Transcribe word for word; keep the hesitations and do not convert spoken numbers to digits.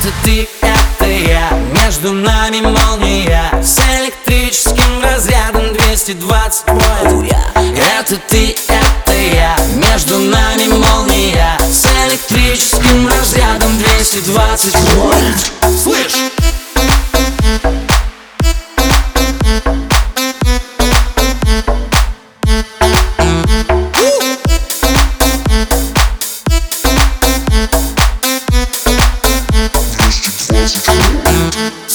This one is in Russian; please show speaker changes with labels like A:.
A: Это ты, это я, между нами молния с электрическим разрядом двести двадцать вольт. Это ты, это я, между нами молния с электрическим разрядом двести двадцать вольт.